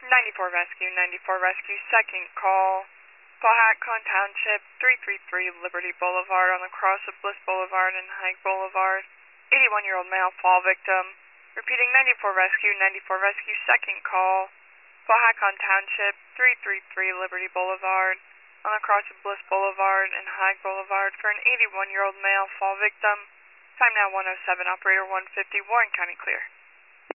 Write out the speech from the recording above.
94 Rescue, 94 Rescue, second call. Powhatan Township, 333 Liberty Boulevard on the cross of Bliss Boulevard and Hike Boulevard. 81-year-old male fall victim. Repeating 94 Rescue, 94 Rescue, second call. Powhatan Township, 333 Liberty Boulevard on the cross of Bliss Boulevard and Hike Boulevard for an 81-year-old male fall victim. Time now 107, operator 150, Warren County clear.